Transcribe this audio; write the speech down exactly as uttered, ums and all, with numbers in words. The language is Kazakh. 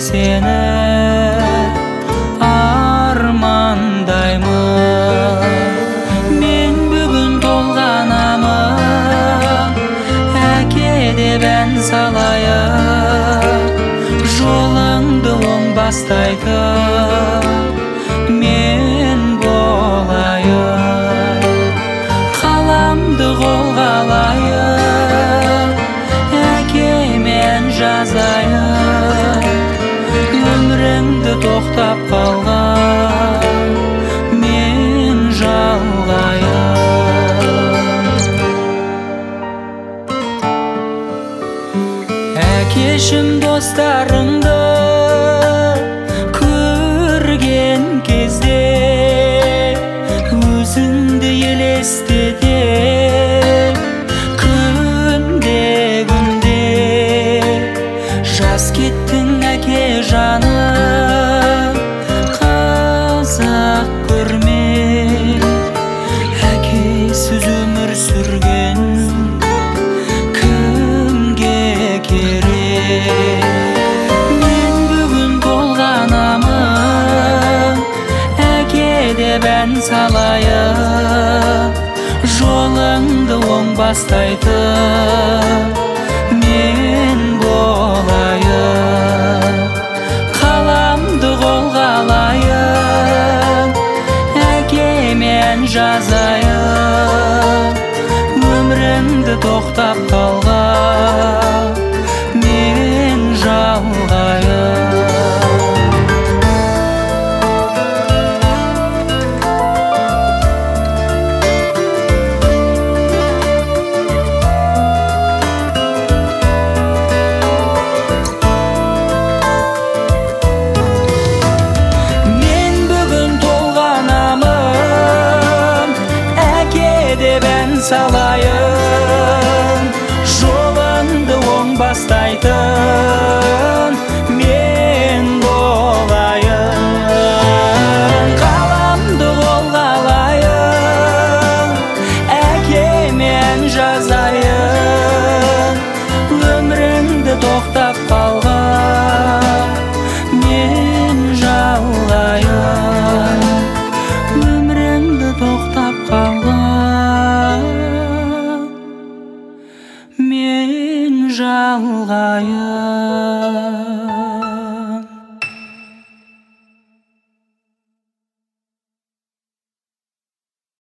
сені армандаймын. Мен бүгін толғанамын, әке деп ән салайын, жолыңды оңбастайтын мен болайын. Қаламды қолға алайын, әке мен жазайын, өміріңді тоқтап қалған мен жалғайын. Әкешім достарыңды көрген кезде өзіңді елестете, күнде күнде жас кеттің әке жаным, қазақ көрме. Әкесіз өмір сүрген кімге керек? Мен бүгін толғанамын, әке деп ән салайын, жолыңды оңбастайтын мен болайын. Қаламды қолға алайын, әке мен жазайын, өмірімді тоқтап қалған мен жалғайын. Салайын, жолыңды оңбастайтын мен болайын. Қаламды қолға алайын, әке мен жазайын, өміріңді тоқтап қалған мен жалғайын, өміріңді тоқтап қалған мен жалғайын.